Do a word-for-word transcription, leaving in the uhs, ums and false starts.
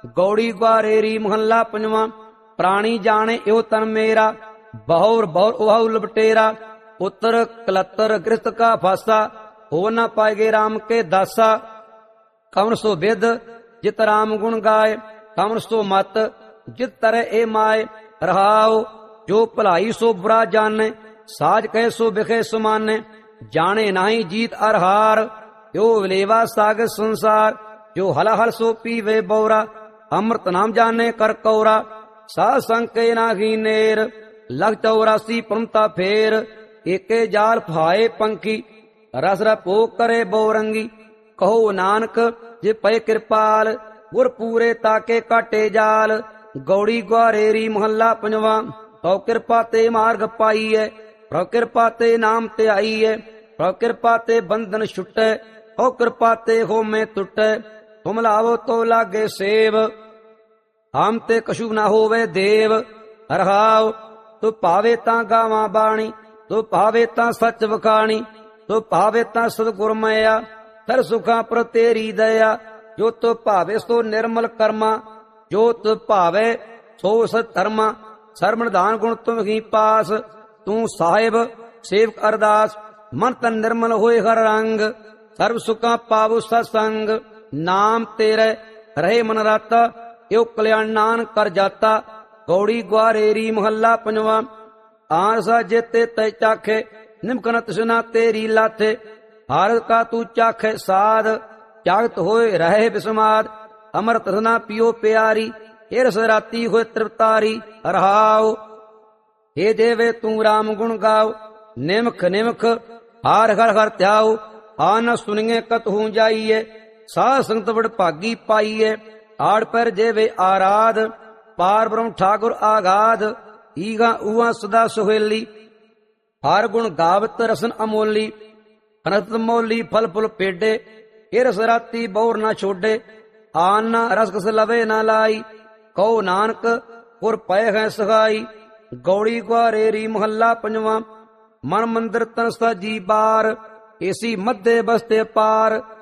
ਗੌੜੀ ਗੁਆਰੇਰੀ ਮਹੱਲਾ ਪੰਜਵਾਂ। ਪ੍ਰਾਣੀ ਜਾਣੇ ਇਉ ਤਨ ਮੇਰਾ, ਬਹੁਰ ਬਹੁਰ ਉਹਾਉ ਲਪਟੇਰਾ। ਉਤਰ ਕਲੱਤਰ ਗ੍ਰਸਤ ਕਾ ਫਾਸਾ, ਹੋ ਨਾ ਪਾਏਗੇ ਰਾਮ ਕੇ ਦਾਸਾ। ਕਵਨ ਸੋ ਵਿਦ ਜਿਤ ਰਾਮ ਗੁਣ ਗਾਏ, ਕਵਨ ਸੋ ਮਤ ਜਿਤ ਤਰੈ ਏ ਮਾਏ। ਰਹਾਉ ਜੋ ਭਲਾਈ ਸੋ ਬੁਰਾ ਜਾਣੈ, ਸਾਜ ਕਹੇ ਸੋ ਬਿਖੇ ਸੁਮਾਨੈ। ਜਾਣੇ ਨਾਹੀ ਜੀਤ ਅਰ ਹਾਰ, ਜੋ ਵਿਲੇਵਾ ਸਾਗ ਸੰਸਾਰ। ਜੋ ਹਲ ਹਲ ਸੋ ਪੀਵੇ ਬੌਰਾ, ਅੰਮ੍ਰਿਤ ਨਾਮ ਜਾਣੇ ਕਰ ਕੌਰਾ। ਸਾਧ ਸੰਗ ਕੇ ਨਾਹੀ ਨੇਰ, ਲਖ ਚੌਰਾਸੀ ਪੰਤਾ ਫੇਰ। ਏਕੇ ਜਾਲ ਫਾਏ ਪੰਖੀ, ਰਸ ਰਪੋ ਕਰੇ ਬੌਰੰਗੀ। ਕਹੋ ਨਾਨਕ ਜੇ ਪਏ ਕਿਰਪਾਲ, ਗੁਰ ਪੂਰੇ ਤਾਕੇ ਕਾਟੇ ਜਾਲ। ਗੌੜੀ ਗੁਆਰੇਰੀ ਮਹੱਲਾ ਪੰਜਵਾਂ। ਤਉ ਕਿਰਪਾ ਤੇ ਮਾਰਗ ਪਾਈਐ, ਪ੍ਰਭ ਕਿਰਪਾ ਤੇ ਨਾਮ ਧਿਆਈਐ। ਪ੍ਰਭ ਕਿਰਪਾ ਤੇ ਬੰਧਨ ਛੁਟੈ, ਹੋ ਕਿਰਪਾ ਤੇ ਹੋਮੇ ਟੁਟੈ। ਤੁਮ ਲਾਵੋ ਤੋ ਲਾਗੇ ਸੇਵ, ਹਮ ਤੇ ਕਛੂ ਨਾ ਹੋਵੇ ਦੇਵ। ਰਹਾਉ ਤੂੰ ਭਾਵੇ ਤਾਂ ਗਾਵਾਂ ਬਾਣੀ, ਤੂੰ ਭਾਵੇ ਤਾਂ ਸੱਚ ਵਖਾਣੀ। ਤੂੰ ਭਾਵੇ ਤਾਂ ਸਤਿਗੁਰ ਮਇਆ, ਸਰ ਸੁਖਾਂ ਪਰ ਤੇਰੀ ਦਇਆ। ਜੋ ਤੂੰ ਭਾਵੇ ਸੋ ਨਿਰਮਲ ਕਰਮਾ, ਜੋ ਤੂੰ ਭਾਵੇ ਸੋ ਸਤ ਧਰਮਾ। ਸਰਵ ਨਿਧਾਨ ਗੁਣ ਤੁਮ ਹੀ ਪਾਸ, ਤੂੰ ਸਾਹਿਬ ਸੇਵਕ ਅਰਦਾਸ। ਮਨ ਤਨ ਨਿਰਮਲ ਹੋਏ ਹਰ ਰੰਗ, ਸਰਬ ਸੁਖਾਂ ਪਾਵੋ ਸਤ ਸੰਗ। ਨਾਮ ਤੇਰੇ ਰਹੇ ਮਨ ਰਾਤਾ, ਇਉ ਕਲਿਆਣ ਨਾਨਕ ਕਰ ਜਾਤਾ। ਗੌੜੀ ਗੁਆਰੇਰੀ ਮਹੱਲਾ ਪੰਜਵਾਂ। ਆਰਸਾ ਜੇਤੇ ਤੈ ਚਾਖੇ, ਨਿਮਕਨ ਤ੍ਰਿਸ਼ਨਾ ਤੇਰੀ ਲਾਥੇ। ਹਾਰਤ ਕਾ ਤੂੰ ਚਾਖੇ ਸਾਧ, ਜਾਗਤ ਹੋਏ ਰਹੇ ਬਿਸਮਾਦ। ਅੰਮ੍ਰਿਤ ਰਸਨਾ ਪੀਓ ਪਿਆਰੀ, ਇਹ ਰਸ ਰਾਤੀ ਹੋਏ ਤ੍ਰਿਪਤਾਰੀ। ਰਹਾਉ ਹੇ ਦੇਵੇ ਤੂੰ ਰਾਮ ਗੁਣ ਗਾਓ, ਨਿਮਖ ਨਿਮਖ ਹਾਰ ਹਰ ਹਰ ਧਿਆਉ। ਆ ਨ ਸੁਣੀਏ ਕਤਹੂ ਜਾਈਏ, ਸਾਧ ਸੰਗਤ ਵਡ ਭਾਗੀ ਪਾਈਏ। ਆੜ ਪਰ ਜੇਵੇ ਆਰਾਧ, ਪਾਰ ਬ੍ਰਹਮ ਠਾਕੁਰ ਆਗਾਧ। ਈਗਾ ਊਆ ਸਦਾ ਸੁਹੇਲੀ, ਹਰ ਗੁਣ ਗਾਵਤ ਰਸਨ ਅਮੋਲੀ। ਅਨੰਤ ਮੋਲੀ ਫਲ ਫੁਲ ਪੇਡੇ, ਇਹ ਰਸ ਰਾਤੀ ਬੌਰ ਨਾ ਛੋਡੇ। ਆਨ ਨਾ ਰਸ ਕਸ ਲਵੇ ਨਾ ਲਾਈ, ਕਹੋ ਨਾਨਕ ਪੁਰ ਪਏ ਹੈ ਸਹਾਈ। ਗੌੜੀ ਗੁਆਰੇਰੀ ਮਹੱਲਾ ਪੰਜਵਾਂ। ਮਨ ਮੰਦਰ ਤਨ ਸਾਜੀ ਬਾਰ, ਏਸੀ ਮੱਧੇ ਬਸਤੇ ਪਾਰ।